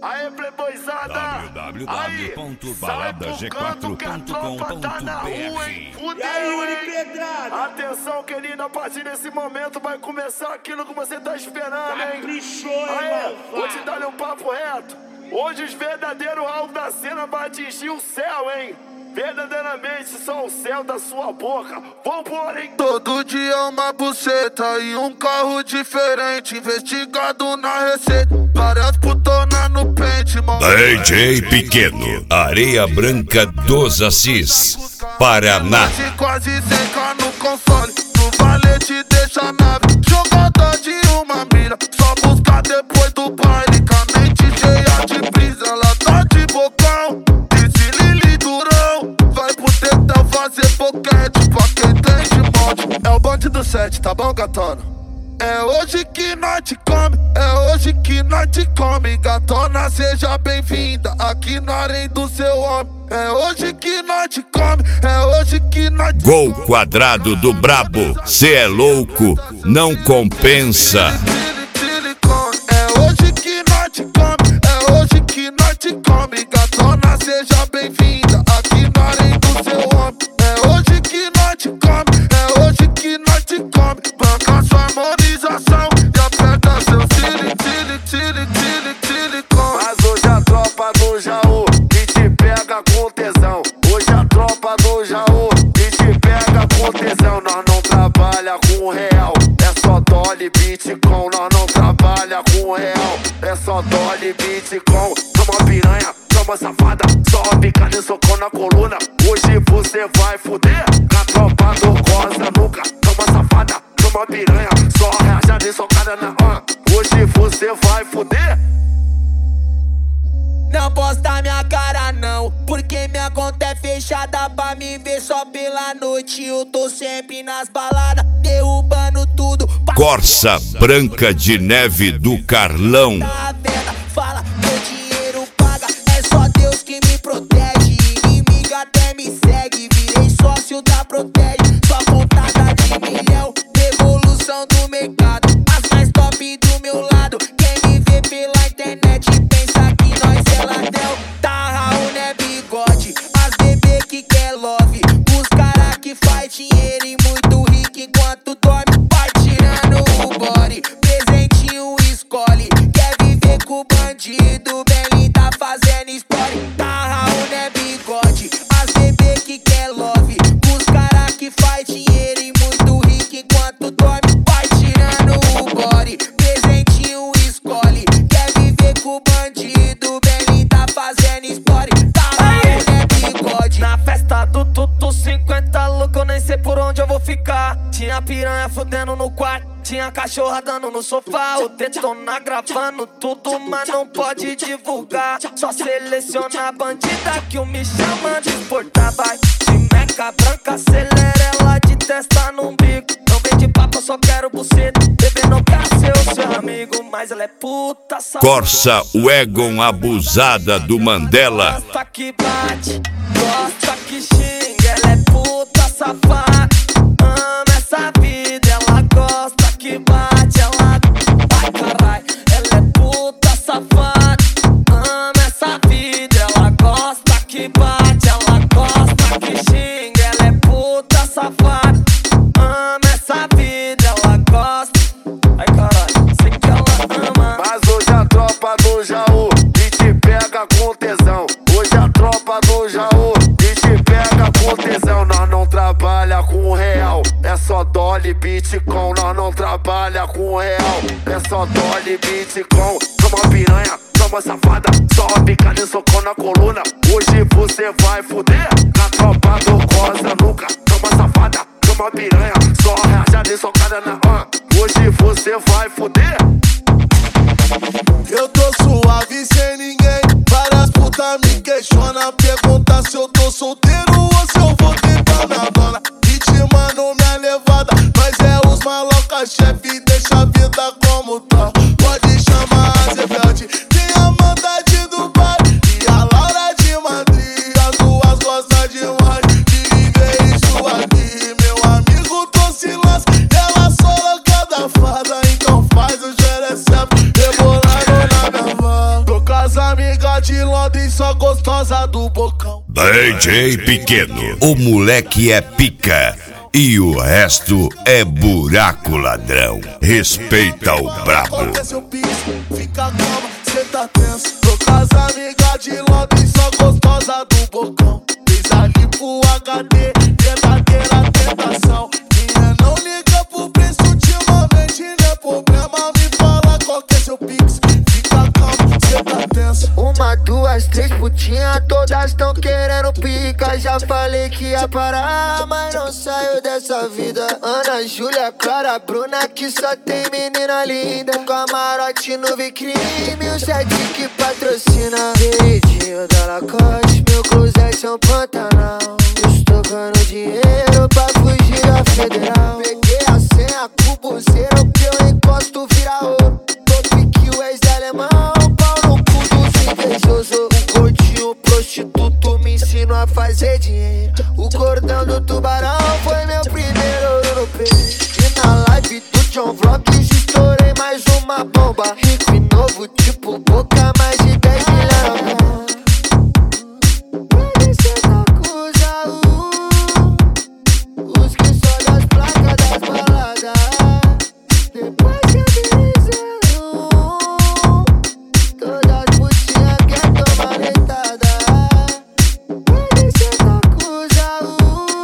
Aê, playboyzada! www.baladag4.com.br. E aí, Uri Pedrada? Atenção, querida, a partir desse momento vai começar aquilo que você tá esperando, hein? Caprichou, Aê, vou te dar um papo reto. Hoje os verdadeiros alvos da cena vai atingir o céu, hein? Verdadeiramente só o céu da sua boca. Vambora, hein? Todo dia uma buceta e um carro diferente. Investigado na receita, várias putonas no pente, mano. DJ Pequeno, Areia Branca dos Assis, Paraná. Quase seca no console, no valete deixa a nave. Jogada de uma mira, só buscar depois do baile. Com a mente cheia de brisa, ela tá de bocão. Disse Lili Durão, vai pro tetão fazer boquete pra quem tem de monte. É o bonde do 7, tá bom, gatona? É hoje que nós te come, é hoje que nós te come. Gatona, seja bem-vinda aqui na arena do seu homem. É hoje que nós te come, é hoje que nós te Gol quadrado do Brabo, cê é louco, não compensa. É hoje que nós te come, é hoje que nós te come. Gatona, seja bem-vinda aqui na arena do seu homem. É hoje que nós te come, é hoje que nós te come. Banca sua harmonização e aperta seu silicone. Mas hoje a tropa do Jaú que te pega com tesão. Hoje a tropa do Jaú que te pega com tesão. Nós não trabalha com real, é só dólar e bitcoin. Nós não trabalha com real, é só dólar e bitcoin. Toma piranha, toma safada, só picada e socão na coluna. Hoje você vai fuder, na tropa do Costa nunca. Toma safada, toma piranha, só rajada e socada na hoje você vai fuder. Não posta minha cara não, porque minha conta é fechada. Pra me ver só pela noite, eu tô sempre nas baladas, derrubando tudo. Corsa Branca de Neve do Carlão. Tá vendo? Fala, meu dinheiro paga, é só Deus que me protege. Inimiga até me segue, virei sócio da Protege. Só contada de milhão, revolução do mercado. As mais top do meu lado, quem me vê pela internet pensa que nós é ladrão. Tá Raul, né, bigode, as bebê que quer love. Os cara que faz dinheiro e muito rico enquanto dorme. Vai tirando o body, presentinho escolhe. Quer viver com o bandido, bem linda fazendo story. Tá Raul, né, bigode, as bebê que quer love. Os cara que faz dinheiro e muito rico enquanto dorme. Vai tirando o body, presentinho escolhe. Quer viver com o bandido, bem linda fazendo story. Tá Raul, né, bigode. Na festa do Tutu 50 louco, eu nem sei por onde eu vou ficar. Tinha piranha fudendo no quarto, tinha cachorra dando no sofá. O Tetona gravando tudo, mas não pode divulgar. Só seleciona a bandida que o me chama de exportar. Vai de meca branca, acelera ela de testa no bico. Não vem de papo, eu só quero buceta. Bebê não quer ser o seu amigo, mas ela é puta safada. Corsa Wagon abusada do Mandela. Gosta que bate, gosta que xinga, ela é puta safada. Ama essa vida, ela gosta que bate, ela... Ai, carai, ela é puta safada. Ama essa vida, ela gosta que bate, ela gosta que xinga, ela é puta safada. Ama essa vida, ela gosta... Ai, carai, sei que ela ama. Mas hoje a tropa do Jaú que te pega com tesão. Hoje a tropa do Jaú que te pega com tesão. Nós não trabalha com real, é só dólar e bitcoin. Nós não trabalha com real, é só dólar e bitcoin. Toma piranha, toma safada, só picada e socão na coluna. Hoje você vai fuder, na tropa do Costa nunca. Toma safada, toma piranha, só rajada e socada na hoje você vai fuder. Eu tô suave sem ninguém, várias putas me questionam. Pergunta se eu tô solteiro ou se eu vou tentar minha dona. E te mando minha levada, nós é os maloca chefe, deixa a vida como tá. Pode chamar a Zebelde, tem a Mandade do baile e a Laura de Madrid. As duas gostam demais de viver isso aqui. Meu amigo tô se lasca, ela só louca da fada. Então faz o xerecep, rebolando na minha van. Tô com as amigas de Londres, só gostosa do bocão. DJ Pequeno, o moleque é pica e o resto é buraco ladrão. Respeita o brabo. Fica calma, cê tá tenso. Tô com as amigas de Londres, só gostosa do bocão. Fez ali pro HD, verdadeira tentação. Minha não liga pro preço ultimamente, não é problema. Me fala qual que é seu pix. Fica calma, cê tá tenso. Uma, duas, três putinhas, todas tão querendo pica. Já falei que ia parar, mas não saio dessa vida. Ana, Júlia, Clara, Bruna, que só tem menina linda. Camarote no crime, o site que patrocina. Queridinho da Lacoste, meu closet São Pantanal. Estocando dinheiro pra fugir da federal. Peguei a senha com o buzeiro, que eu encosto vira ouro. Tô pique o ex-alemão, pau no cu dos invejosos. O gordinho prostituto me ensinou a fazer dinheiro. O cordão do tubarão foi meu primeiro ouro no peito. E na live do John Vlogs estourei mais uma bomba. Rico e novo, tipo Boca, mais de 10 milhões. Os que só das placas das baladas. Depois que eu virei 01, todas putinhas quer tomar deitada. Pode ser da coisa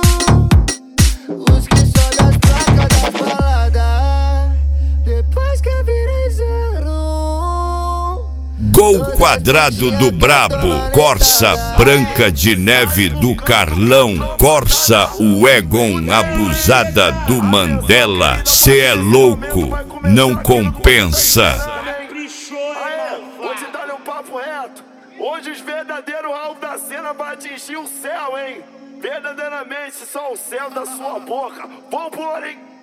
os que só das placas das baladas. Depois que eu virei 01. Gol quadrado do Brabo, Corsa Branca de Neve do Carlão, Corsa Wagon abusada do Mandela. Cê é louco, não compensa. Aê, vou te dar um papo reto. Hoje os verdadeiros alvos da cena vai atingir o céu, hein? Verdadeiramente só o céu da sua boca. Vambora, hein?